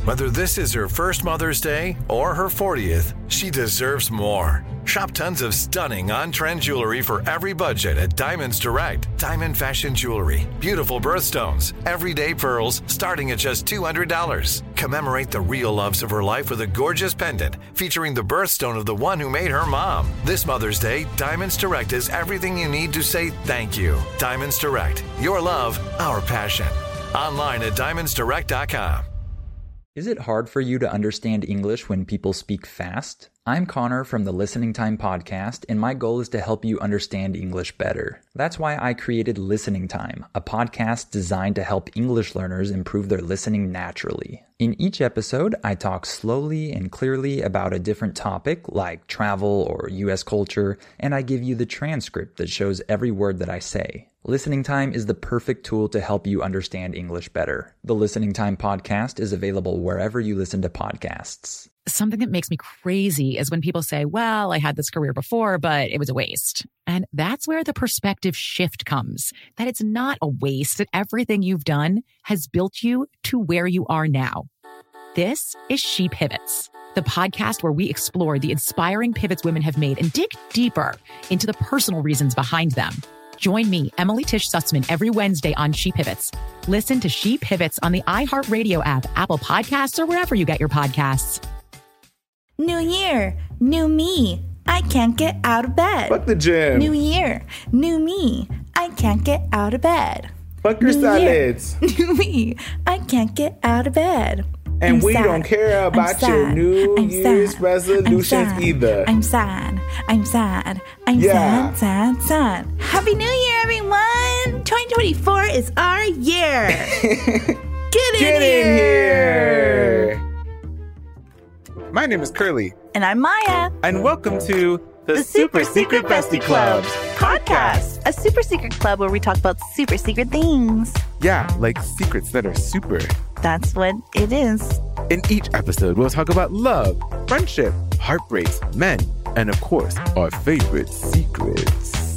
Whether this is her first Mother's Day or her 40th, she deserves more. Shop tons of stunning on-trend jewelry for every budget at Diamonds Direct. Diamond fashion jewelry, beautiful birthstones, everyday pearls starting at just $200. Commemorate the real loves of her life with a gorgeous pendant featuring the birthstone of the one who made her mom. This Mother's Day, Diamonds Direct is everything you need to say thank you. Diamonds Direct. Your love, our passion. Online at diamondsdirect.com. Is it hard for you to understand English when people speak fast? I'm Connor from the Listening Time podcast, and my goal is to help you understand English better. That's why I created Listening Time, a podcast designed to help English learners improve their listening naturally. In each episode, I talk slowly and clearly about a different topic, like travel or U.S. culture, and I give you the transcript that shows every word that I say. Listening Time is the perfect tool to help you understand English better. The Listening Time podcast is available wherever you listen to podcasts. Something that makes me crazy is when people say, well, I had this career before, but it was a waste. And that's where the perspective shift comes, that it's not a waste, that everything you've done has built you to where you are now. This is She Pivots, the podcast where we explore the inspiring pivots women have made and dig deeper into the personal reasons behind them. Join me, Emily Tish Sussman, every Wednesday on She Pivots. Listen to She Pivots on the iHeartRadio app, Apple Podcasts, or wherever you get your podcasts. New year, new me. I can't get out of bed. Fuck the gym. New year, new me. I can't get out of bed. Fuck your salads. New me. I can't get out of bed. And I'm we sad. don't care about your I'm New sad. Year's resolutions either. I'm sad. I'm sad. I'm Yeah. sad. Happy New Year, everyone. 2024 is our year. Get in here. My name is Curly. And I'm Maya. And welcome to the Super Secret Bestie Club podcast. A super secret club where we talk about super secret things. Yeah, like secrets that are super. That's what it is. In each episode, we'll talk about love, friendship, heartbreaks, men, and of course, our favorite secrets.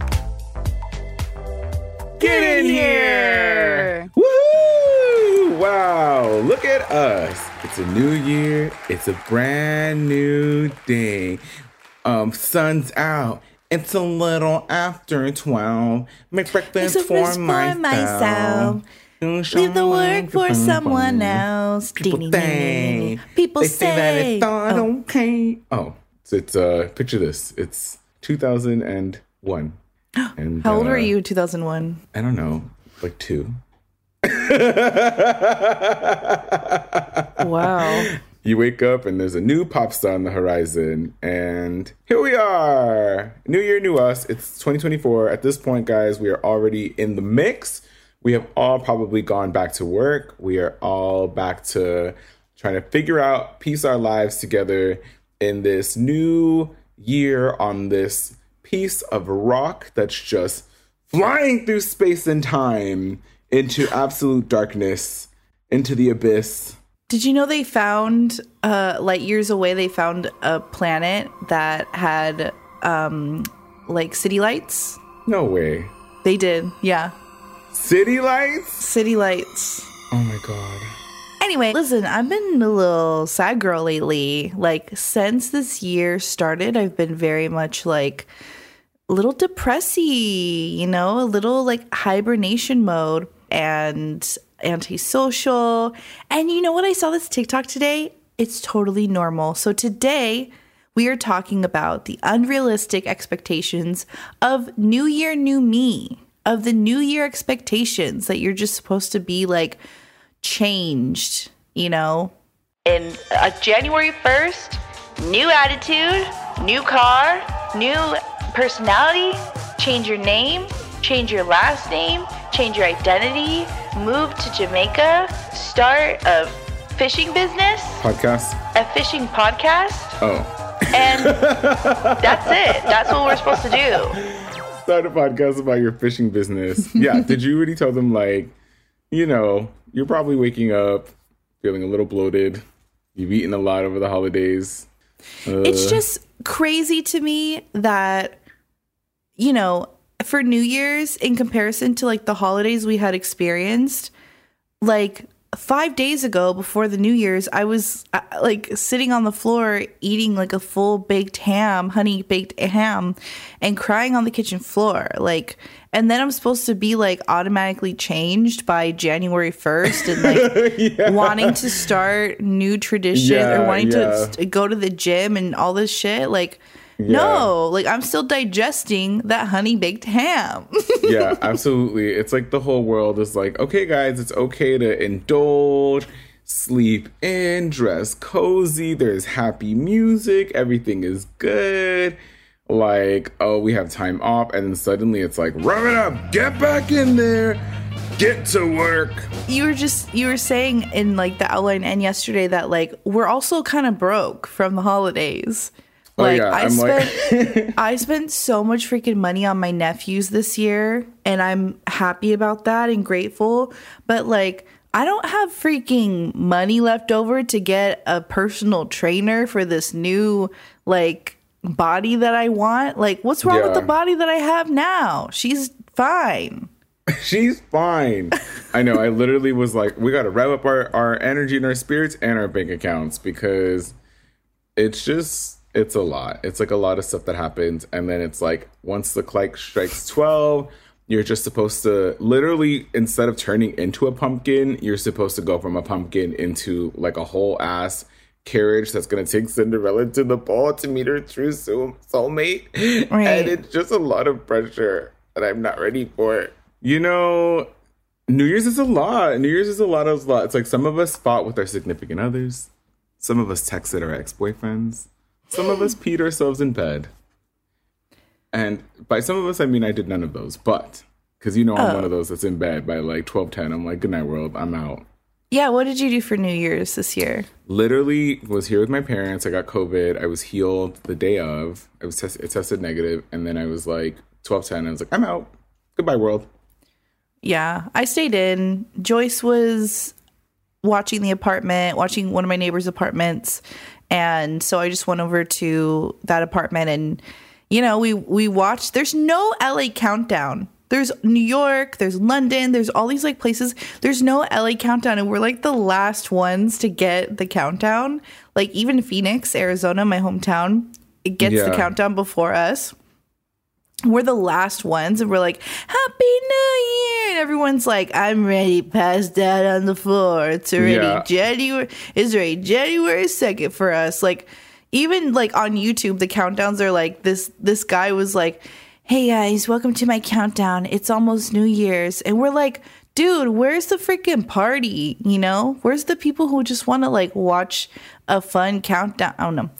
Get in here! Woohoo! Wow, look at us. It's a new year. It's a brand new day. Sun's out. It's a little after 12. Make breakfast for myself. Leave the work for someone else. People say that it's not okay. Oh, so it's picture this. It's 2001. And How old were you in 2001? I don't know, like 2. Wow. You wake up and there's a new pop star on the horizon, and here we are. New year, new us. It's 2024. At this point, guys, we are already in the mix. We have all probably gone back to work. We are all back to trying to figure out, piece our lives together in this new year on this piece of rock that's just flying through space and time into absolute darkness, into the abyss. Did you know they found, light years away, they found a planet that had, like, city lights? No way. They did, yeah. City lights? City lights. Oh my God. Anyway, listen, I've been a little sad girl lately. Like, since this year started, I've been very much, like, a little depressy, you know? A little, like, hibernation mode and antisocial. And you know what? I saw this TikTok today. It's totally normal. So today we are talking about the unrealistic expectations of New Year, New Me, of the New Year expectations that you're just supposed to be like changed, you know? In January 1st, new attitude, new car, new personality, change your name, change your last name, change your identity, move to Jamaica, start a fishing business. Podcast? A fishing podcast. Oh. And that's it. That's what we're supposed to do. Start a podcast about your fishing business. Yeah, did you really tell them, like, you know, you're probably waking up feeling a little bloated. You've eaten a lot over the holidays. It's just crazy to me that, you know, for New Year's, in comparison to like the holidays we had experienced, like 5 days ago, before the New Year's, I was like sitting on the floor eating like a full baked ham, honey baked ham, and crying on the kitchen floor. Like, and then I'm supposed to be like automatically changed by January 1st and like wanting to start new tradition or wanting to go to the gym and all this shit. Like, no, like I'm still digesting that honey baked ham. Yeah, absolutely. It's like the whole world is like, okay, guys, it's okay to indulge, sleep in, dress cozy. There's happy music. Everything is good. Like, oh, we have time off. And then suddenly it's like, rev it up, get back in there, get to work. You were saying in like the outline and yesterday that like we're also kind of broke from the holidays. Like, I spent so much freaking money on my nephews this year, and I'm happy about that and grateful. But like, I don't have freaking money left over to get a personal trainer for this new like body that I want. Like, what's wrong with the body that I have now? She's fine. She's fine. I know. I literally was like, we got to rev up our energy and our spirits and our bank accounts, because it's a lot. It's like a lot of stuff that happens. And then it's like, once the clock strikes 12, you're just supposed to literally, instead of turning into a pumpkin, you're supposed to go from a pumpkin into like a whole ass carriage that's going to take Cinderella to the ball to meet her true soulmate. Right. And it's just a lot of pressure and I'm not ready for it. You know, New Year's is a lot. It's like some of us fought with our significant others. Some of us texted our ex-boyfriends. Some of us peed ourselves in bed. And by some of us, I mean I did none of those. But, because you know I'm one of those that's in bed by like 12:10. I'm like, good night, world. I'm out. Yeah, what did you do for New Year's this year? Literally was here with my parents. I got COVID. I was healed the day of. I was tested negative. And then I was like 12:10. I was like, I'm out. Goodbye, world. Yeah, I stayed in. Joyce was watching one of my neighbor's apartments. And so I just went over to that apartment and, you know, we watched. There's no LA countdown. There's New York, there's London, there's all these like places. There's no LA countdown. And we're like the last ones to get the countdown. Like even Phoenix, Arizona, my hometown, it gets the countdown before us. We're the last ones and we're like, Happy New Year. And everyone's like, I'm ready, passed out on the floor. It's already January 2nd for us. Like even like on YouTube, the countdowns are like this guy was like, hey guys, welcome to my countdown. It's almost New Year's. And we're like, dude, where's the freaking party? You know, where's the people who just want to like watch a fun countdown? I don't know.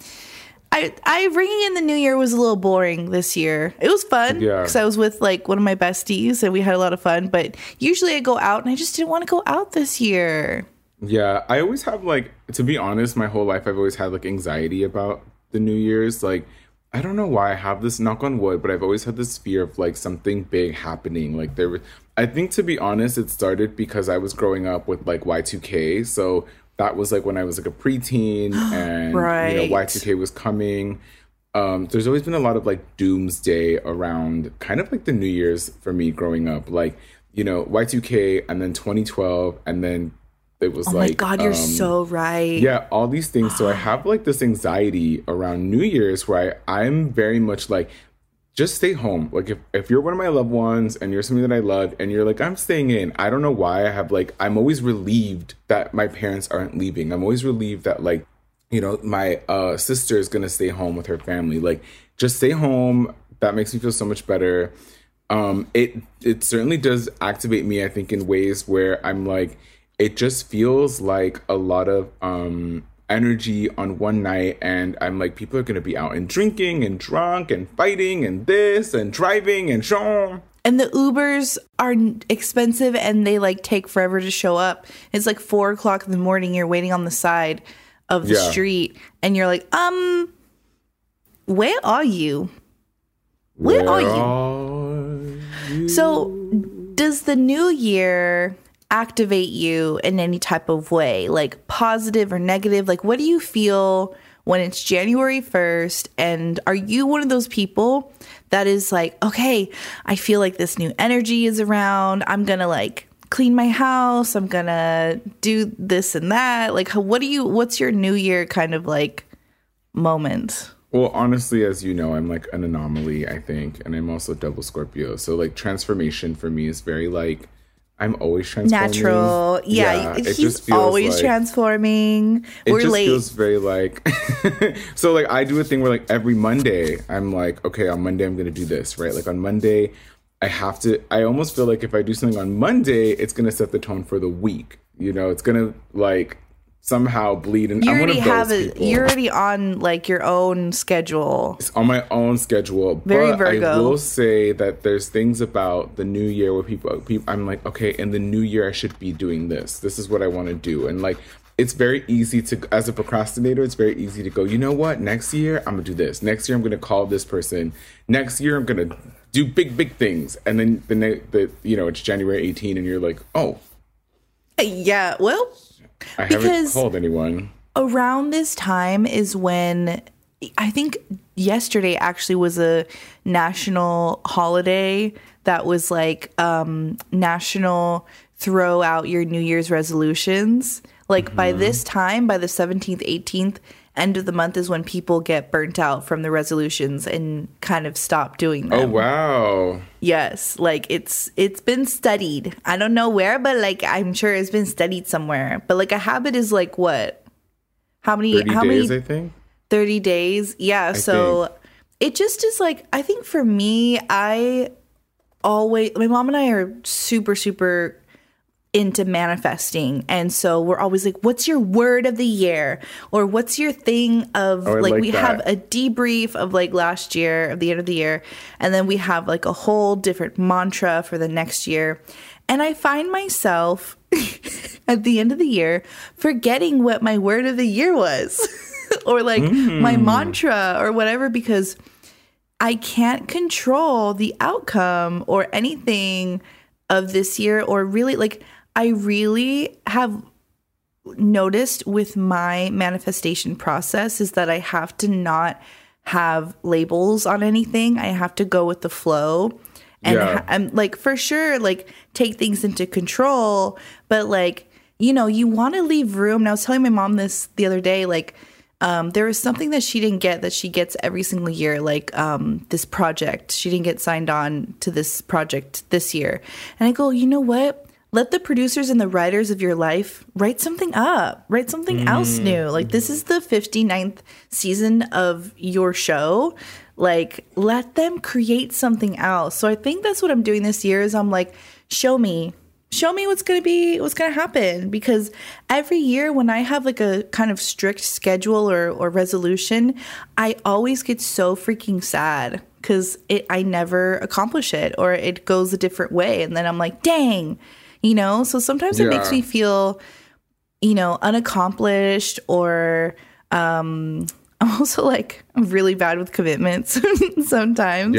I ringing in the New Year was a little boring this year. It was fun because I was with like one of my besties and we had a lot of fun. But usually I go out and I just didn't want to go out this year. Yeah, I always have like, to be honest, my whole life I've always had like anxiety about the New Year's. Like, I don't know why I have this, knock on wood, but I've always had this fear of like something big happening. Like I think to be honest, it started because I was growing up with like Y2K. So that was like when I was like a preteen and right. You know, Y2K was coming. There's always been a lot of like doomsday around kind of like the New Year's for me growing up. Like, you know, Y2K and then 2012 and then it was like, oh my God, you're so right. Yeah, all these things. So I have like this anxiety around New Year's where I'm very much like, just stay home. Like if you're one of my loved ones and you're somebody that I love and you're like, I'm staying in. I don't know why I have like, I'm always relieved that my parents aren't leaving. I'm always relieved that like, you know, my sister is going to stay home with her family. Like just stay home. That makes me feel so much better. It certainly does activate me, I think, in ways where I'm like, it just feels like a lot of energy on one night, and I'm like, people are gonna be out and drinking and drunk and fighting and this and driving and show. And the Ubers are expensive and they like take forever to show up. It's like 4:00 in the morning. You're waiting on the side of the street and you're like, where are you? Where are you? So does the new year activate you in any type of way, like positive or negative? Like, what do you feel when it's January 1st? And are you one of those people that is like, okay, I feel like this new energy is around. I'm going to like clean my house. I'm gonna do this and that. Like, what's your New Year kind of like moment? Well, honestly, as you know, I'm like an anomaly, I think. And I'm also double Scorpio. So like transformation for me is very like, I'm always transforming. Natural. Yeah, he's always like, transforming. We're late. It just feels very like... So like I do a thing where like every Monday, I'm like, okay, on Monday I'm going to do this, right? Like on Monday, I almost feel like if I do something on Monday, it's going to set the tone for the week. You know, it's going to like somehow bleed. And I'm one of those people. You're already on like your own schedule. It's on my own schedule. Very but Virgo. I will say that there's things about the new year where people I'm like, okay, in the new year I should be doing this. This is what I want to do. And like, it's very easy to, as a procrastinator, it's very easy to go, you know what? Next year I'm gonna do this. Next year I'm gonna call this person. Next year I'm gonna do big things. And then it's January 18 and you're like, oh. Yeah, well, I haven't called anyone. Around this time is when I think yesterday actually was a national holiday that was like national throw out your New Year's resolutions. Like by this time, by the 17th, 18th, end of the month is when people get burnt out from the resolutions and kind of stop doing them. Oh, wow. Yes, like it's been studied. I don't know where, but like I'm sure it's been studied somewhere. But like a habit is like what? How many 30 days, I think. 30 days. Yeah, so it just is like, I think for me, my mom and I are super into manifesting, and so we're always like, what's your word of the year, or what's your thing of we have a debrief of like last year, of the end of the year, and then we have like a whole different mantra for the next year. And I find myself at the end of the year forgetting what my word of the year was or like my mantra or whatever, because I can't control the outcome or anything of this year. Or really, like, I really have noticed with my manifestation process is that I have to not have labels on anything. I have to go with the flow. And I'm like, for sure, like, take things into control. But like, you know, you want to leave room. And I was telling my mom this the other day, like, there was something that she didn't get that she gets every single year, like this project. She didn't get signed on to this project this year. And I go, you know what? Let the producers and the writers of your life write something up. Write something else new. Like, this is the 59th season of your show. Like, let them create something else. So I think that's what I'm doing this year is I'm like, show me what's going to happen. Because every year when I have like a kind of strict schedule or resolution, I always get so freaking sad because I never accomplish it, or it goes a different way. And then I'm like, dang, you know? So sometimes it makes me feel, you know, unaccomplished, or I'm also like, I'm really bad with commitments sometimes.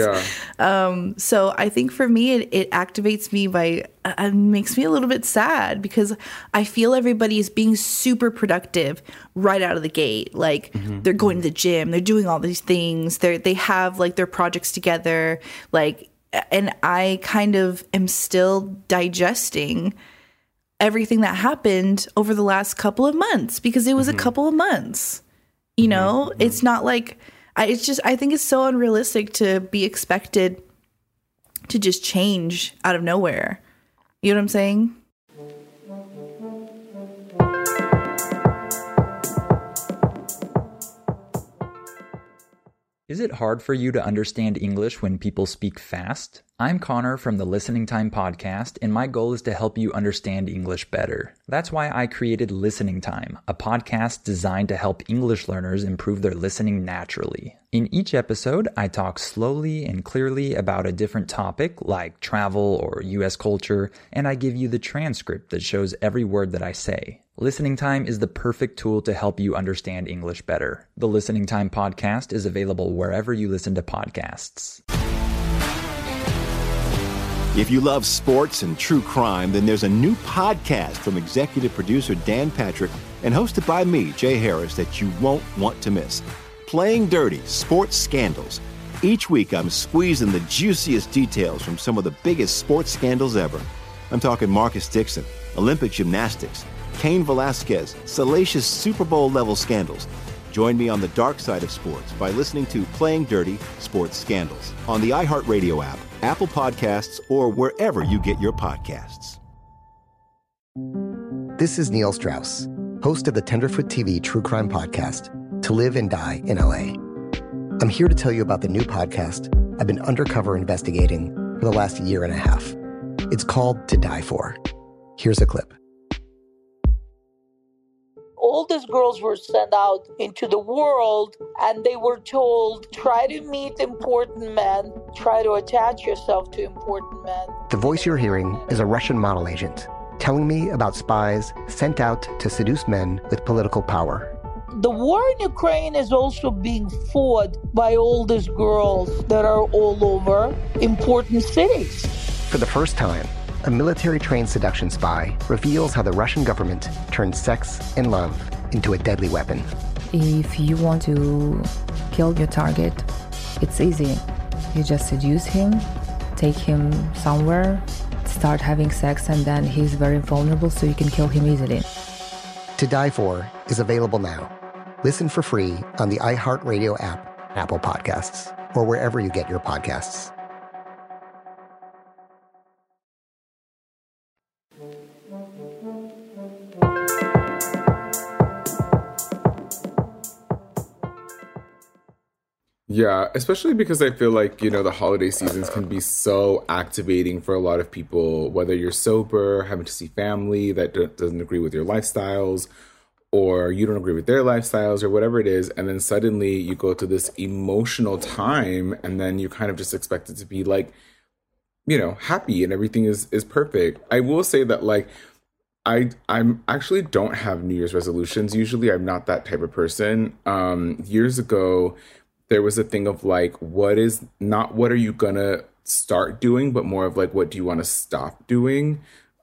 So I think for me, it activates me makes me a little bit sad because I feel everybody is being super productive right out of the gate. Like they're going to the gym, they're doing all these things. They have like their projects together, like, and I kind of am still digesting everything that happened over the last couple of months because it was a couple of months. You know, it's not like, I think it's so unrealistic to be expected to just change out of nowhere. You know what I'm saying? Is it hard for you to understand English when people speak fast? I'm Connor from the Listening Time podcast, and my goal is to help you understand English better. That's why I created Listening Time, a podcast designed to help English learners improve their listening naturally. In each episode, I talk slowly and clearly about a different topic like travel or US culture, and I give you the transcript that shows every word that I say. Listening Time is the perfect tool to help you understand English better. The Listening Time podcast is available wherever you listen to podcasts. If you love sports and true crime, then there's a new podcast from executive producer Dan Patrick and hosted by me, Jay Harris, that you won't want to miss. Playing Dirty: Sports Scandals. Each week, I'm squeezing the juiciest details from some of the biggest sports scandals ever. I'm talking Marcus Dixon, Olympic gymnastics, Cain Velasquez, salacious Super Bowl-level scandals. Join me on the dark side of sports by listening to Playing Dirty Sports Scandals on the iHeartRadio app, Apple Podcasts, or wherever you get your podcasts. This is Neil Strauss, host of the Tenderfoot TV True Crime Podcast, To Live and Die in LA. I'm here to tell you about the new podcast I've been undercover investigating for the last year and a half. It's called To Die For. Here's a clip. All these girls were sent out into the world and they were told, try to meet important men, try to attach yourself to important men. The voice you're hearing is a Russian model agent telling me about spies sent out to seduce men with political power. The war in Ukraine is also being fought by all these girls that are all over important cities. For the first time, a military-trained seduction spy reveals how the Russian government turned sex and love into a deadly weapon. If you want to kill your target, it's easy. You just seduce him, take him somewhere, start having sex, and then he's very vulnerable, so you can kill him easily. To Die For is available now. Listen for free on the iHeartRadio app, Apple Podcasts, or wherever you get your podcasts. Yeah, especially because I feel like, you know, the holiday seasons can be so activating for a lot of people, whether you're sober, having to see family that doesn't agree with your lifestyles, or you don't agree with their lifestyles, or whatever it is. And then suddenly you go to this emotional time, and then you kind of just expect it to be like, you know, happy and everything is perfect. I will say that, like, I'm actually don't have New Year's resolutions. Usually I'm not that type of person. Years ago, there was a thing of like, what are you gonna start doing, but more of like, what do you want to stop doing?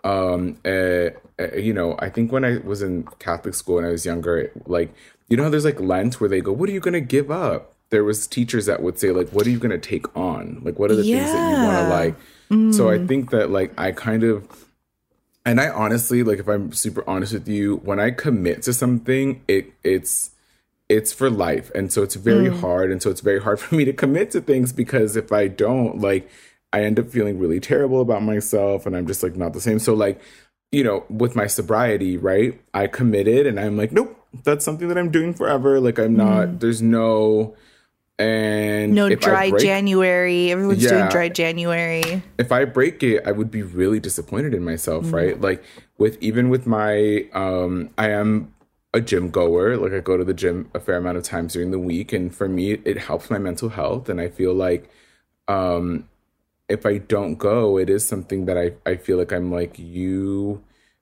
You know, I think when I was in Catholic school and I was younger, like, you know, there's like Lent where they go, what are you gonna give up? There was teachers that would say like, what are you gonna take on? Like, what are the things that you want to like? So I think that like, I kind of, and I honestly, like, if I'm super honest with you, when I commit to something, it's for life. And so it's very hard. And so it's very hard for me to commit to things, because if I don't, like, I end up feeling really terrible about myself, and I'm just like not the same. So like, you know, with my sobriety, right, I committed and I'm like, nope, that's something that I'm doing forever. Like, I'm not, there's no, and no dry January. Everyone's doing dry January. If I break it, I would be really disappointed in myself, right? Like with my, I am a gym goer. Like, I go to the gym a fair amount of times during the week. And for me, it helps my mental health. And I feel like, if I don't go, it is something that I feel like I'm like, you,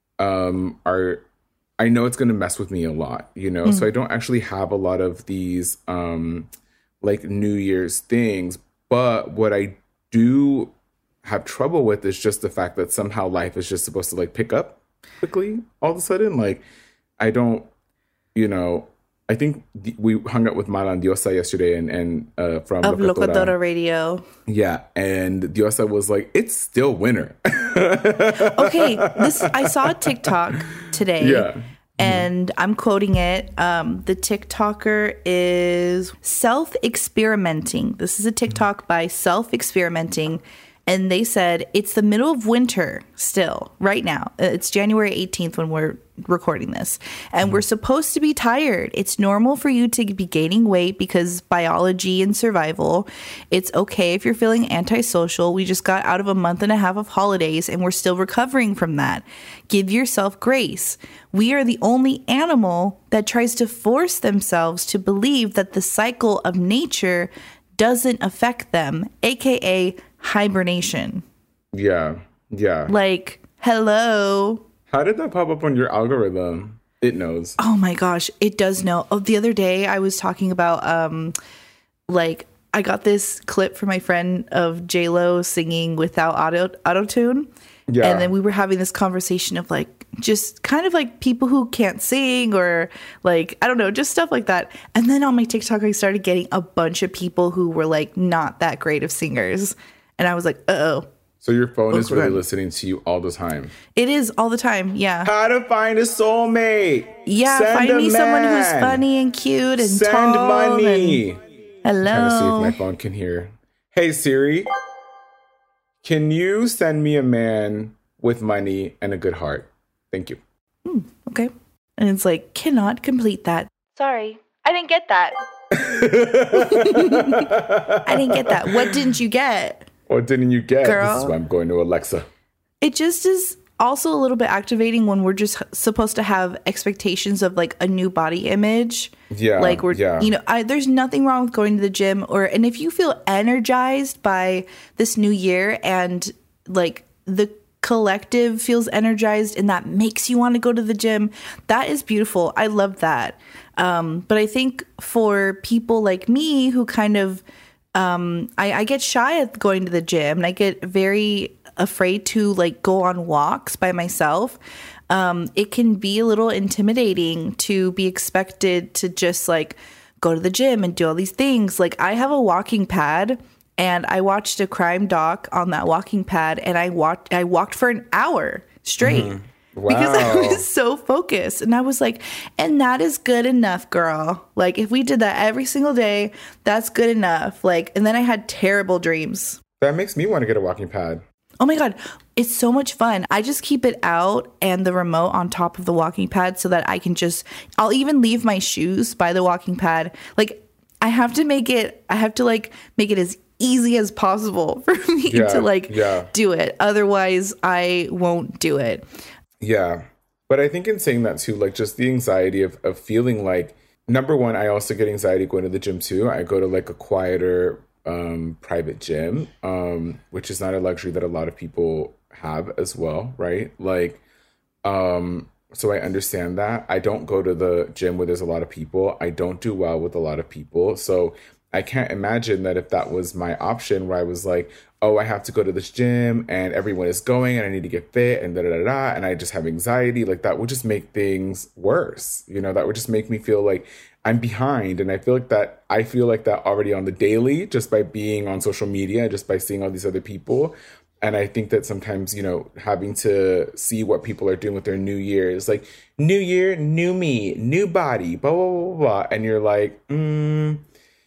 I know it's going to mess with me a lot, you know? So I don't actually have a lot of these, like New Year's things, but what I do have trouble with is just the fact that somehow life is just supposed to like pick up quickly all of a sudden. Like, I don't, you know, I think we hung out with Malan Diosa yesterday and from of Locatora Radio. Yeah, and Diosa was like, it's still winter. Okay, I saw a TikTok today. Yeah. And I'm quoting it. The TikToker is Self-Experimenting. This is a TikTok by Self-Experimenting. And they said, it's the middle of winter still, right now. It's January 18th when we're recording this. And we're supposed to be tired. It's normal for you to be gaining weight because biology and survival. It's okay if you're feeling antisocial. We just got out of a month and a half of holidays and we're still recovering from that. Give yourself grace. We are the only animal that tries to force themselves to believe that the cycle of nature doesn't affect them, aka hibernation. Yeah. Like, hello. How did that pop up on your algorithm? It knows. Oh my gosh, it does know. Oh, the other day I was talking about like, I got this clip from my friend of J-Lo singing without auto-tune. Yeah. And then we were having this conversation of like, just kind of like people who can't sing or like, I don't know, just stuff like that. And then on my TikTok, I started getting a bunch of people who were like not that great of singers. And I was like, uh-oh. So your phone is really listening to you all the time. It is all the time. Yeah. How to find a soulmate. Yeah. Send find me man. Someone who's funny and cute and Send tall. money. Hello. I'm trying to see if my phone can hear. Hey Siri, can you send me a man with money and a good heart? Thank you. Okay. And it's like, cannot complete that. Sorry, I didn't get that. I didn't get that. What didn't you get? What didn't you get? Girl. This is why I'm going to Alexa. It just is also a little bit activating when we're just supposed to have expectations of like a new body image. Yeah. Like there's nothing wrong with going to the gym and if you feel energized by this new year and like the collective feels energized and that makes you want to go to the gym, that is beautiful. I love that. But I think for people like me who kind of I get shy at going to the gym and I get very afraid to like go on walks by myself. It can be a little intimidating to be expected to just like go to the gym and do all these things. Like I have a walking pad and I watched a crime doc on that walking pad and I walked for an hour straight. Mm-hmm. Wow. Because I was so focused. And I was like, and that is good enough, girl. Like, if we did that every single day, that's good enough. Like, and then I had terrible dreams. That makes me want to get a walking pad. Oh my God. It's so much fun. I just keep it out and the remote on top of the walking pad so that I'll even leave my shoes by the walking pad. Like, I have to make it as easy as possible for me to do it. Otherwise, I won't do it. Yeah. But I think in saying that too, like just the anxiety of feeling like, number one, I also get anxiety going to the gym too. I go to like a quieter private gym, which is not a luxury that a lot of people have as well, right? Like, so I understand that. I don't go to the gym where there's a lot of people. I don't do well with a lot of people. So I can't imagine that if that was my option where I was like, oh, I have to go to this gym and everyone is going and I need to get fit and da-da-da-da, and I just have anxiety, like that would just make things worse. You know, that would just make me feel like I'm behind. And I feel like that already on the daily, just by being on social media, just by seeing all these other people. And I think that sometimes, you know, having to see what people are doing with their new year is like, new year, new me, new body, blah, blah, blah, blah. And you're like, and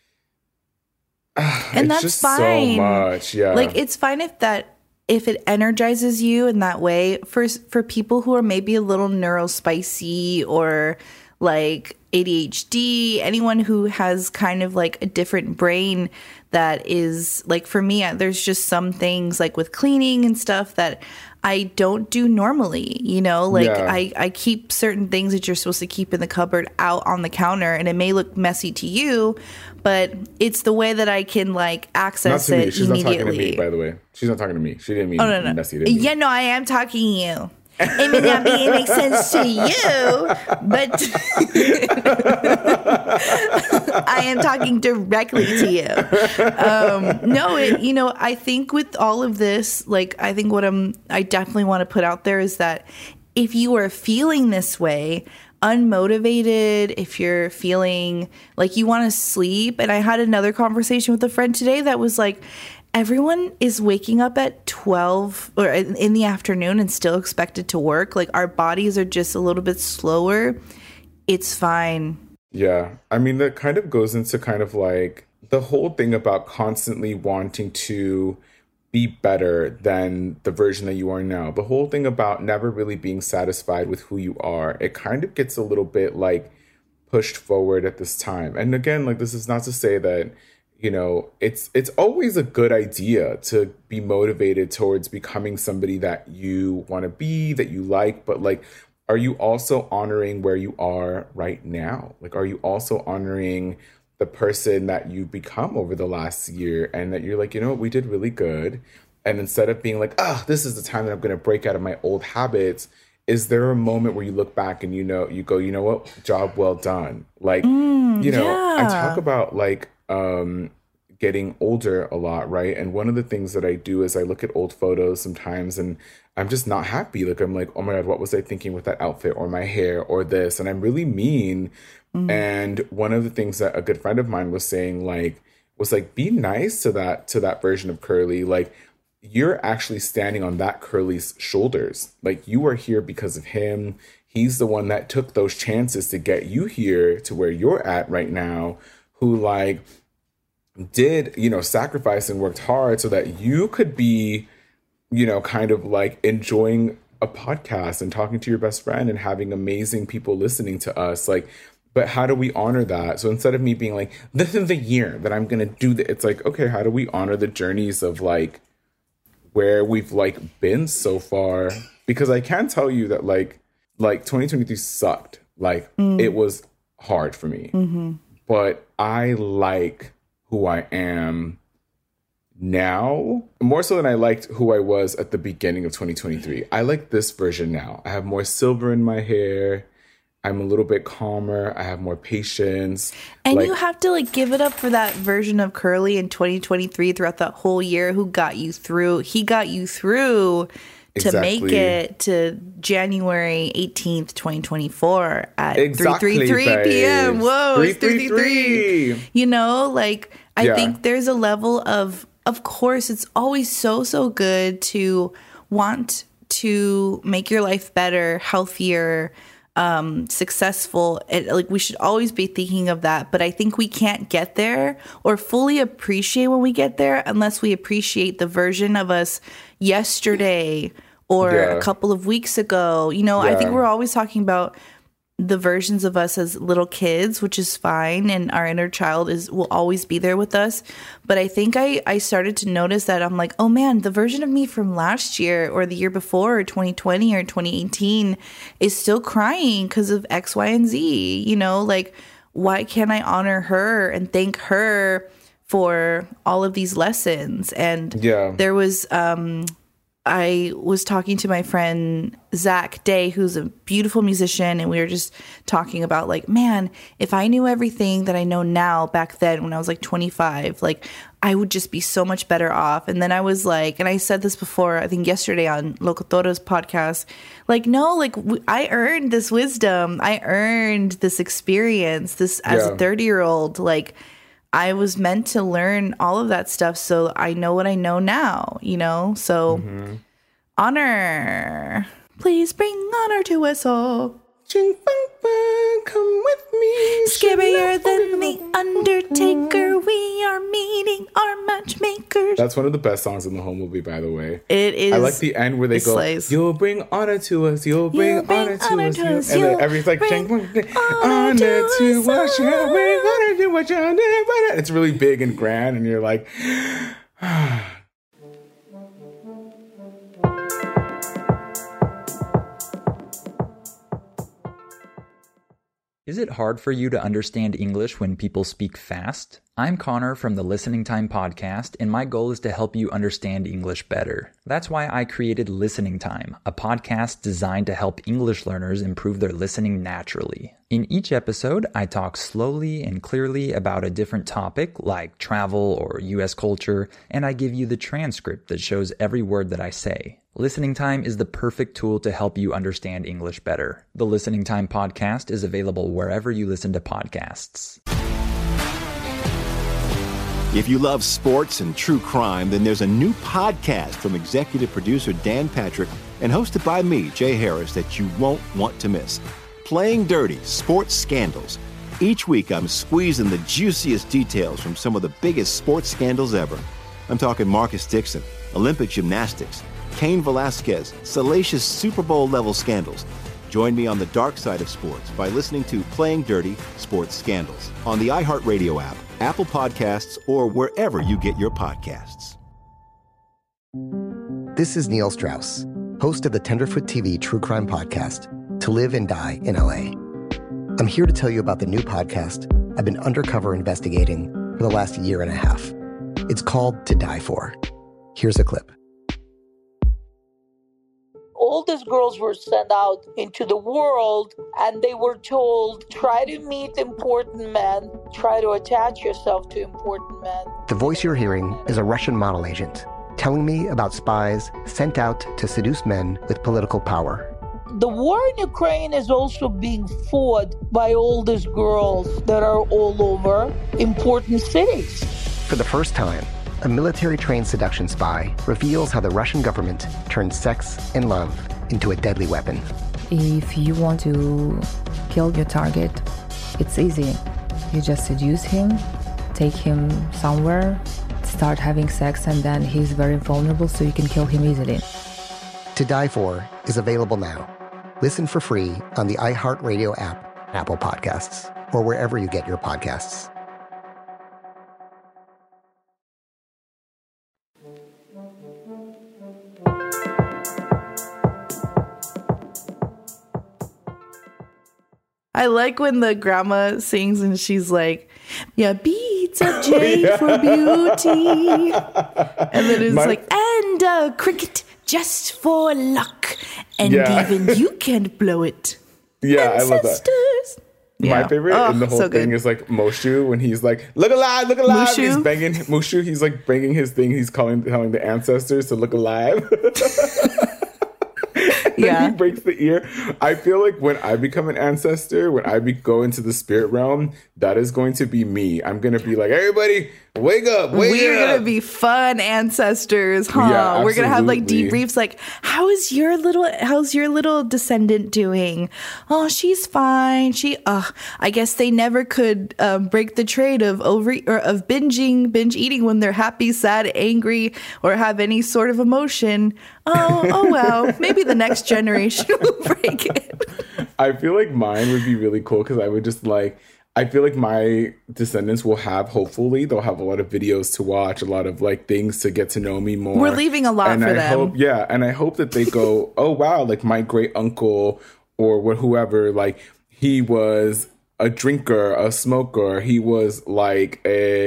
that's just fine. So much, yeah. Like it's fine if it energizes you in that way. For people who are maybe a little neurospicy or like ADHD, anyone who has kind of like a different brain that is like, for me, there's just some things like with cleaning and stuff that I don't do normally, you know, like I keep certain things that you're supposed to keep in the cupboard out on the counter, and it may look messy to you, but it's the way that I can like access it She's immediately. Not talking to me, by the way. She's not talking to me. She didn't mean messy to me. Yeah, no, I am talking to you. It may not make sense to you, but I am talking directly to you. I think with all of this, like, I think I definitely want to put out there is that if you are feeling this way, unmotivated, if you're feeling like you want to sleep, and I had another conversation with a friend today that was like, everyone is waking up at 12 or in the afternoon and still expected to work. Like our bodies are just a little bit slower. It's fine. Yeah. I mean, that kind of goes into kind of like the whole thing about constantly wanting to be better than the version that you are now. The whole thing about never really being satisfied with who you are. It kind of gets a little bit like pushed forward at this time. And again, like this is not to say that, you know, it's always a good idea to be motivated towards becoming somebody that you want to be, that you like, but like, are you also honoring where you are right now? Like, are you also honoring the person that you've become over the last year, and that you're like, you know what, we did really good. And instead of being like, this is the time that I'm going to break out of my old habits, is there a moment where you look back and you go, you know what, job well done? Like, I talk about like, getting older a lot, right? And one of the things that I do is I look at old photos sometimes and I'm just not happy. Like I'm like, oh my God, what was I thinking with that outfit or my hair or this? And I'm really mean. Mm-hmm. And one of the things that a good friend of mine was saying was be nice to that version of Curly. Like you're actually standing on that Curly's shoulders. Like, you are here because of him. He's the one that took those chances to get you here to where you're at right now, who like did, you know, sacrifice and worked hard so that you could be, you know, kind of like enjoying a podcast and talking to your best friend and having amazing people listening to us. Like, but how do we honor that? So instead of me being like, this is the year that I'm going to do that, it's like, okay, how do we honor the journeys of like where we've like been so far? Because I can tell you that like 2023 sucked. Like it was hard for me, but I like who I am now more so than I liked who I was at the beginning of 2023. I like this version now. I have more silver in my hair. I'm a little bit calmer. I have more patience. And you have to like give it up for that version of Curly in 2023 throughout that whole year who got you through. He got you through to make it to January 18th, 2024 at 3:33 p.m. Whoa, it's 3:33. You know, like I think there's a level of course, it's always so good to want to make your life better, healthier, successful. Like we should always be thinking of that. But I think we can't get there or fully appreciate when we get there unless we appreciate the version of us yesterday or a couple of weeks ago. You know, I think we're always talking about the versions of us as little kids, which is fine, and our inner child will always be there with us. But I think I started to notice that I'm like, oh man, the version of me from last year or the year before or 2020 or 2018 is still crying because of X, Y, and Z. You know, like, why can't I honor her and thank her for all of these lessons? And there was I was talking to my friend Zach Day, who's a beautiful musician, and we were just talking about like, man, if I knew everything that I know now back then when I was like 25, like I would just be so much better off. And then I was like, and I said this before, I think yesterday on Locutora's podcast, like, no, like I earned this wisdom. I earned this experience, this as a 30-year-old, like I was meant to learn all of that stuff, so I know what I know now, you know? So honor. Please bring honor to us all. Come with me. Scarier than the Undertaker. We are meeting our matchmakers. That's one of the best songs in the whole movie, by the way. It is. I like the end where they go, slays. You'll bring honor to us. You'll bring honor to us. And then everything's like, honor to us. It's really big and grand, and you're like, Is it hard for you to understand English when people speak fast? I'm Connor from the Listening Time podcast, and my goal is to help you understand English better. That's why I created Listening Time, a podcast designed to help English learners improve their listening naturally. In each episode, I talk slowly and clearly about a different topic like travel or US culture, and I give you the transcript that shows every word that I say. Listening Time is the perfect tool to help you understand English better. The Listening Time podcast is available wherever you listen to podcasts. If you love sports and true crime, then there's a new podcast from executive producer Dan Patrick and hosted by me, Jay Harris, that you won't want to miss. Playing Dirty: Sports Scandals. Each week, I'm squeezing the juiciest details from some of the biggest sports scandals ever. I'm talking Marcus Dixon, Olympic gymnastics, Cain Velasquez, salacious Super Bowl-level scandals. Join me on the dark side of sports by listening to Playing Dirty: Sports Scandals on the iHeartRadio app, Apple Podcasts, or wherever you get your podcasts. This is Neil Strauss, host of the Tenderfoot TV True Crime Podcast, To Live and Die in LA. I'm here to tell you about the new podcast I've been undercover investigating for the last year and a half. It's called To Die For. Here's a clip. All these girls were sent out into the world and they were told, try to meet important men, try to attach yourself to important men. The voice you're hearing is a Russian model agent telling me about spies sent out to seduce men with political power. The war in Ukraine is also being fought by all these girls that are all over important cities. For the first time, a military-trained seduction spy reveals how the Russian government turned sex and love into a deadly weapon. If you want to kill your target, it's easy. You just seduce him, take him somewhere, start having sex, and then he's very vulnerable, so you can kill him easily. To Die For is available now. Listen for free on the iHeartRadio app, Apple Podcasts, or wherever you get your podcasts. I like when the grandma sings and she's like, yeah, beats a J for beauty. And then it's like, and a cricket just for luck. And even you can't blow it. Yeah, Ancestors. I love that. Yeah. My favorite in the whole thing is like Moshu when he's like, look alive, look alive. Mushu? He's banging Mushu. He's like banging his thing. He's telling the ancestors to look alive. He breaks the ear. I feel like when I become an ancestor, when I go into the spirit realm, that is going to be me. I'm going to be like, everybody, wake up, We're going to be fun ancestors, huh? Yeah, we're going to have like debriefs like, how's your little descendant doing? Oh, she's fine. I guess they never could break the trade of binge eating when they're happy, sad, angry, or have any sort of emotion. Oh well, maybe the next generation will break it. I feel like mine would be really cool because I would just like, I feel like my descendants will have, hopefully, they'll have a lot of videos to watch, a lot of like things to get to know me more. We're leaving a lot for them. And I hope that they go, oh wow, like my great uncle or whoever, like he was a drinker, a smoker. He was like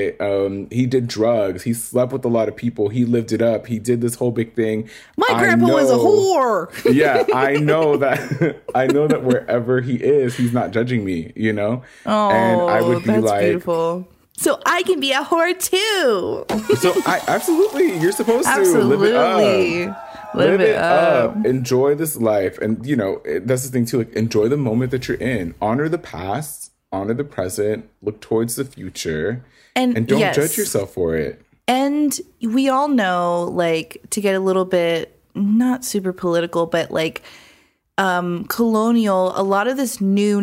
he did drugs. He slept with a lot of people. He lived it up. He did this whole big thing. My grandpa was a whore. Yeah, I know that. I know that wherever he is, he's not judging me, you know? Oh, and I would be that's like, beautiful. So I can be a whore too. So absolutely, you're supposed to live it up. Live it up. Enjoy this life. And, you know, that's the thing, too. Like, enjoy the moment that you're in. Honor the past. Honor the present. Look towards the future. And don't judge yourself for it. And we all know, like, to get a little bit, not super political, but, like, colonial, a lot of this new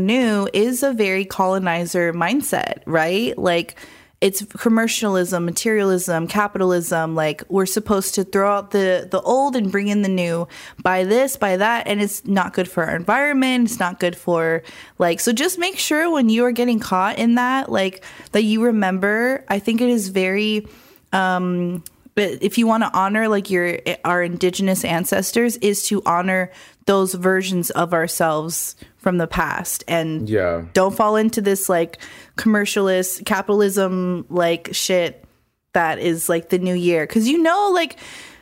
is a very colonizer mindset, right? Like, it's commercialism, materialism, capitalism. Like, we're supposed to throw out the old and bring in the new, buy this, buy that. And it's not good for our environment. It's not good for, like, so just make sure when you are getting caught in that, like, that you remember. I think it is very, but if you want to honor, like, our indigenous ancestors, is to honor those versions of ourselves from the past, and don't fall into this like commercialist capitalism like shit that is like the new year. Because, you know, like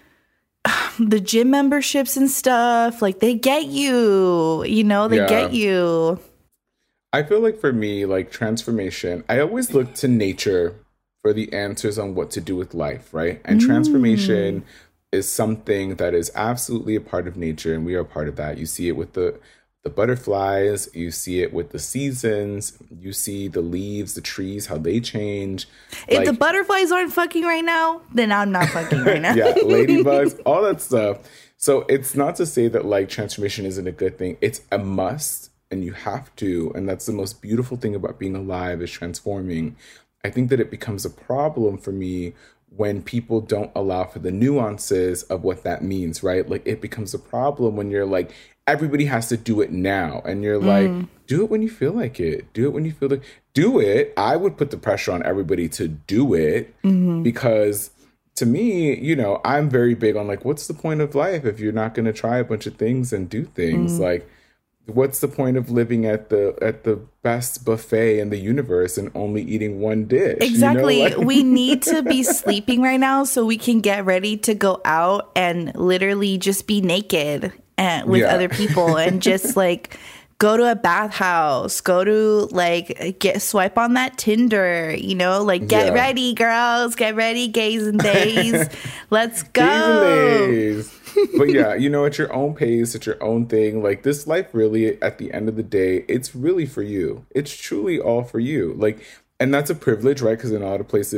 the gym memberships and stuff, like they get you, you know, they get you. I feel like for me, like transformation, I always look to nature for the answers on what to do with life, right? And transformation is something that is absolutely a part of nature, and we are part of that. You see it with the butterflies, you see it with the seasons, you see the leaves, the trees, how they change. If the butterflies aren't fucking right now, then I'm not fucking right now. Yeah, ladybugs, all that stuff. So it's not to say that like transformation isn't a good thing. It's a must, and you have to, and that's the most beautiful thing about being alive, is transforming. I think that it becomes a problem for me when people don't allow for the nuances of what that means, right? Like, it becomes a problem when you're like, everybody has to do it now. And you're like, do it when you feel like it. Do it when you feel like do it. I would put the pressure on everybody to do it because to me, you know, I'm very big on like, what's the point of life if you're not going to try a bunch of things and do things? Like, what's the point of living at the best buffet in the universe and only eating one dish? Exactly. You know? Like, we need to be sleeping right now so we can get ready to go out and literally just be naked and with other people and just like go to a bathhouse, go to like swipe on that Tinder, you know, like get ready, girls, get ready, gays and days. Let's go. Gays and days. But yeah, you know, at your own pace, at your own thing, like this life really, at the end of the day, it's really for you. It's truly all for you. Like, and that's a privilege, right? Because in a lot of places,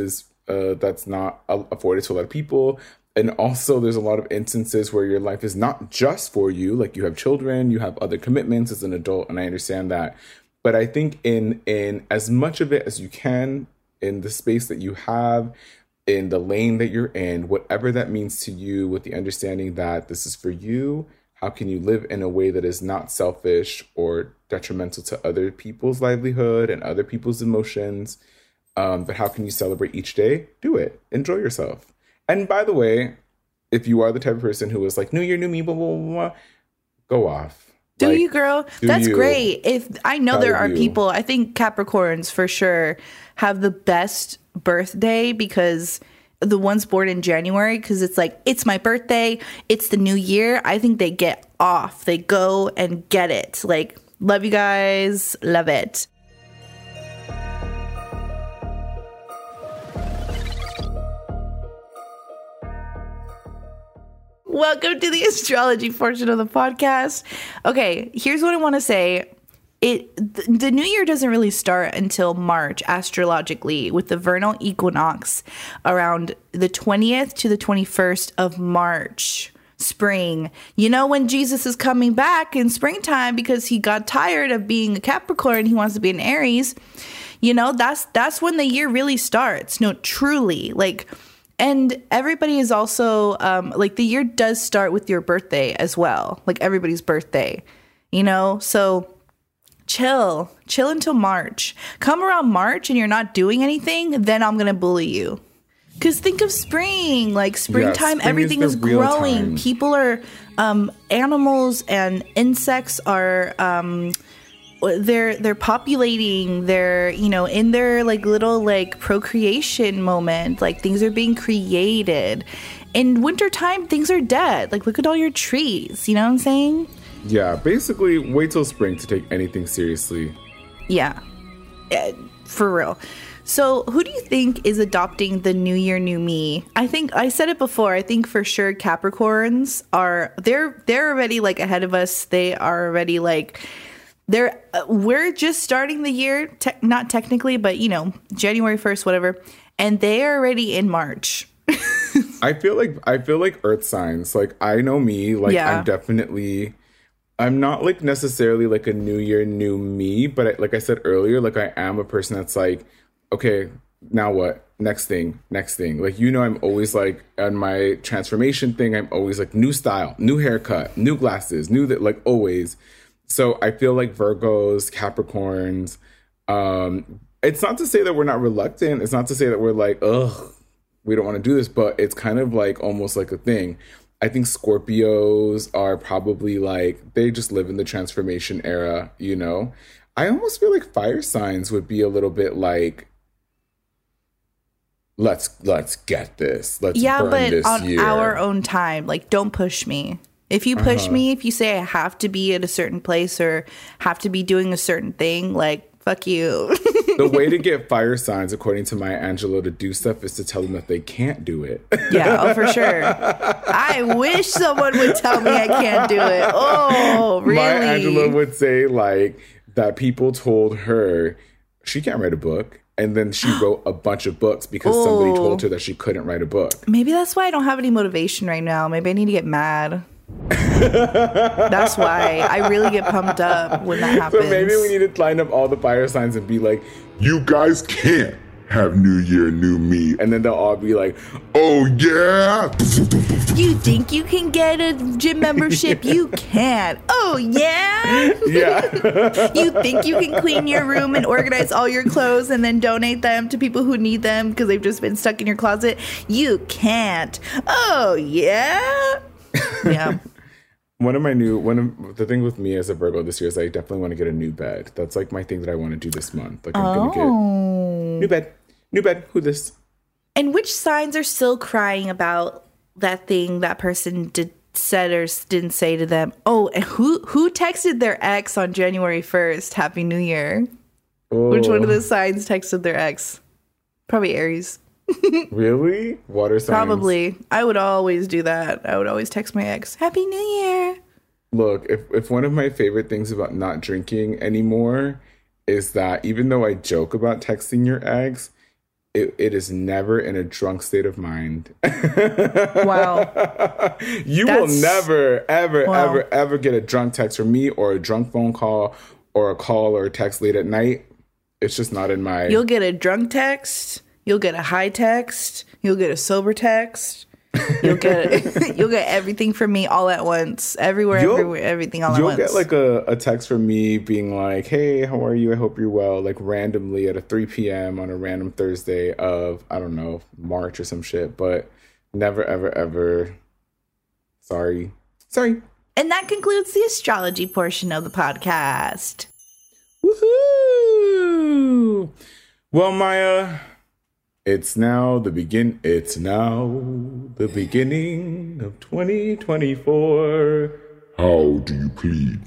that's not afforded to a lot of people. And also there's a lot of instances where your life is not just for you. Like you have children, you have other commitments as an adult, and I understand that. But I think in as much of it as you can, in the space that you have, in the lane that you're in, whatever that means to you, with the understanding that this is for you, how can you live in a way that is not selfish or detrimental to other people's livelihood and other people's emotions? But how can you celebrate each day? Do it. Enjoy yourself. And by the way, if you are the type of person who is like, New Year, new me, blah, blah, blah, blah, go off. Do you, girl? That's great. If I know there are people, I think Capricorns for sure have the best birthday, because the ones born in January, because it's like, it's my birthday, it's the new year. I think they get off. They go and get it. Like, love you guys. Love it. Welcome to the astrology portion of the podcast. Okay, here's what I want to say. The new year doesn't really start until March astrologically, with the vernal equinox around the 20th to the 21st of March. Spring. You know, when Jesus is coming back in springtime because he got tired of being a Capricorn, he wants to be an Aries. You know, that's when the year really starts. No, truly. Like, and everybody is also like, the year does start with your birthday as well. Like everybody's birthday, you know? So chill until March. Come around March and you're not doing anything, then I'm going to bully you. Because think of spring, like springtime, everything is growing. Time. People are, animals and insects are, they're populating, they're, you know, in their like little like procreation moment, like things are being created. In wintertime, things are dead. Like, look at all your trees, you know what I'm saying? Yeah, basically wait till spring to take anything seriously. Yeah, for real. So who do you think is adopting the new year, new me? I think I said it before. I think for sure Capricorns are, they're already like ahead of us. They are already like, we're just starting the year, not technically, but you know, January 1st, whatever. And they are already in March. I feel like earth signs. Like, I know me, like yeah. I'm not like necessarily like a new year, new me, but like I said earlier, like I am a person that's like, okay, now what? Next thing. Like, you know, I'm always like on my transformation thing. I'm always like new style, new haircut, new glasses, like always. So I feel like Virgos, Capricorns, it's not to say that we're not reluctant. It's not to say that we're like, ugh, we don't want to do this, but it's kind of like almost like a thing. I think Scorpios are probably like, they just live in the transformation era, you know? I almost feel like fire signs would be a little bit like, let's get this. Let's burn this year. Yeah, but on our own time. Like, don't push me. If you push me, if you say I have to be at a certain place or have to be doing a certain thing, like, fuck you. The way to get fire signs, according to Maya Angelou, to do stuff is to tell them that they can't do it. Yeah, oh, for sure. I wish someone would tell me I can't do it. Oh, really? Maya Angelou would say, like, that people told her she can't write a book. And then she wrote a bunch of books because somebody told her that she couldn't write a book. Maybe that's why I don't have any motivation right now. Maybe I need to get mad. That's why I really get pumped up when that happens. So maybe we need to line up all the fire signs and be like, you guys can't have new year, new me. And then they'll all be like, oh yeah. You think you can get a gym membership? You can't. Oh yeah? Yeah. You think you can clean your room and organize all your clothes and then donate them to people who need them because they've just been stuck in your closet? You can't. Oh yeah? Yeah. The thing with me as a Virgo this year is I definitely want to get a new bed. That's like my thing that I want to do this month. Like, I'm gonna get new bed. Who this? And which signs are still crying about that thing that person said or didn't say to them? Oh, and who texted their ex on January 1st? Happy New Year. Oh. Which one of those signs texted their ex? Probably Aries. Really? Water signs? Probably. I would always do that. I would always text my ex, Happy New Year. Look, if one of my favorite things about not drinking anymore is that even though I joke about texting your ex, it is never in a drunk state of mind. Wow. You will never, ever get a drunk text from me or a drunk phone call or a call or a text late at night. It's just not in my... You'll get a drunk text. You'll get a high text. You'll get a sober text. You'll get everything from me all at once. Everywhere, everything all at once. You'll get like a text from me being like, hey, how are you? I hope you're well. Like randomly at a 3 p.m. on a random Thursday of, I don't know, March or some shit. But never, ever. Sorry. And that concludes the astrology portion of the podcast. Woohoo! Well, Maya... It's now the beginning of 2024. How do you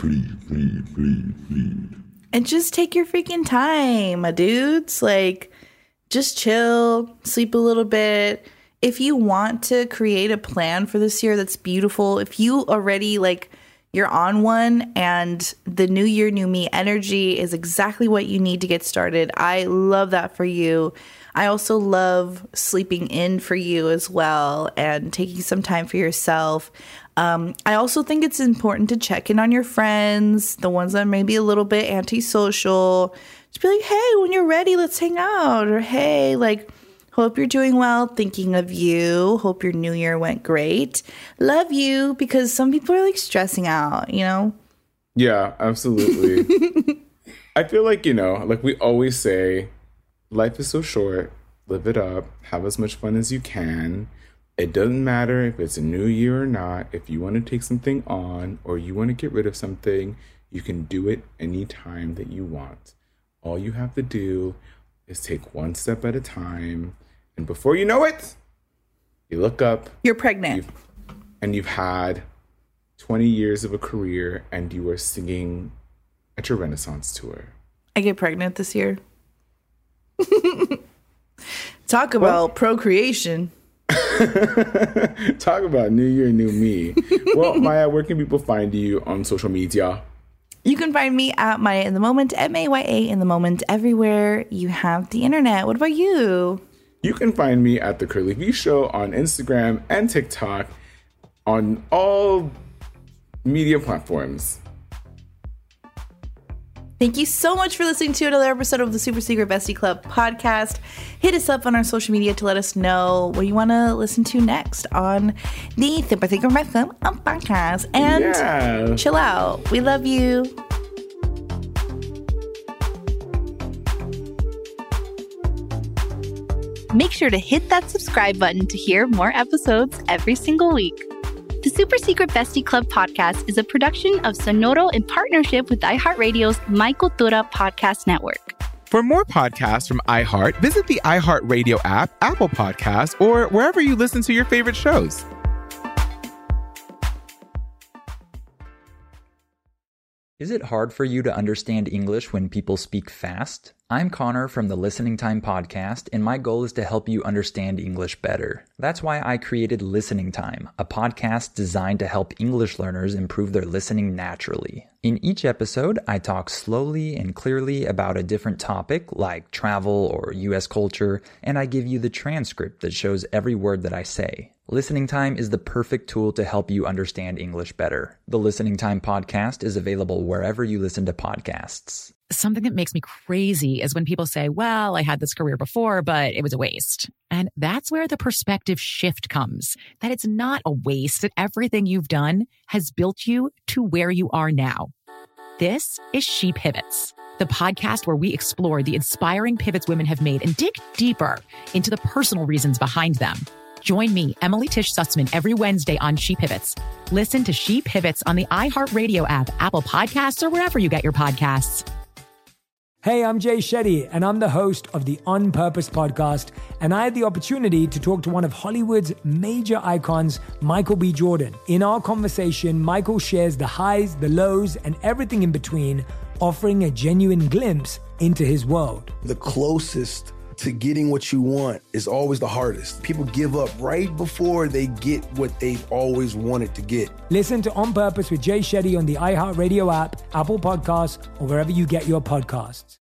plead? And just take your freaking time, my dudes. Like, just chill, sleep a little bit. If you want to create a plan for this year that's beautiful, if you already, like, you're on one and the new year, new me energy is exactly what you need to get started, I love that for you. I also love sleeping in for you as well and taking some time for yourself. I also think it's important to check in on your friends, the ones that may be a little bit antisocial. Just be like, hey, when you're ready, let's hang out. Or, hey, like, hope you're doing well, thinking of you. Hope your new year went great. Love you, because some people are, like, stressing out, you know? Yeah, absolutely. I feel like, you know, like we always say, life is so short, live it up, have as much fun as you can. It doesn't matter if it's a new year or not. If you want to take something on or you want to get rid of something, you can do it anytime that you want. All you have to do is take one step at a time. And before you know it, you look up. You're pregnant. You've had 20 years of a career and you are singing at your Renaissance tour. I get pregnant this year. Talk about procreation. Talk about new year, new me. Well, Maya, where can people find you on social media? You can find me at Maya in the Moment, MAYA in the Moment, everywhere you have the internet. What about you? You can find me at The Curly V Show on Instagram and TikTok on all media platforms. Thank you so much for listening to another episode of the Super Secret Bestie Club podcast. Hit us up on our social media to let us know what you want to listen to next on the Super Secret Bestie Club podcast. And chill out. We love you. Make sure to hit that subscribe button to hear more episodes every single week. The Super Secret Bestie Club podcast is a production of Sonoro in partnership with iHeartRadio's My Cultura podcast network. For more podcasts from iHeart, visit the iHeartRadio app, Apple Podcasts, or wherever you listen to your favorite shows. Is it hard for you to understand English when people speak fast? I'm Connor from the Listening Time podcast, and my goal is to help you understand English better. That's why I created Listening Time, a podcast designed to help English learners improve their listening naturally. In each episode, I talk slowly and clearly about a different topic, like travel or U.S. culture, and I give you the transcript that shows every word that I say. Listening Time is the perfect tool to help you understand English better. The Listening Time podcast is available wherever you listen to podcasts. Something that makes me crazy is when people say, well, I had this career before, but it was a waste. And that's where the perspective shift comes, that it's not a waste, that everything you've done has built you to where you are now. This is She Pivots, the podcast where we explore the inspiring pivots women have made and dig deeper into the personal reasons behind them. Join me, Emily Tish Sussman, every Wednesday on She Pivots. Listen to She Pivots on the iHeartRadio app, Apple Podcasts, or wherever you get your podcasts. Hey, I'm Jay Shetty, and I'm the host of the On Purpose podcast, and I had the opportunity to talk to one of Hollywood's major icons, Michael B. Jordan. In our conversation, Michael shares the highs, the lows, and everything in between, offering a genuine glimpse into his world. The closest to getting what you want is always the hardest. People give up right before they get what they've always wanted to get. Listen to On Purpose with Jay Shetty on the iHeartRadio app, Apple Podcasts, or wherever you get your podcasts.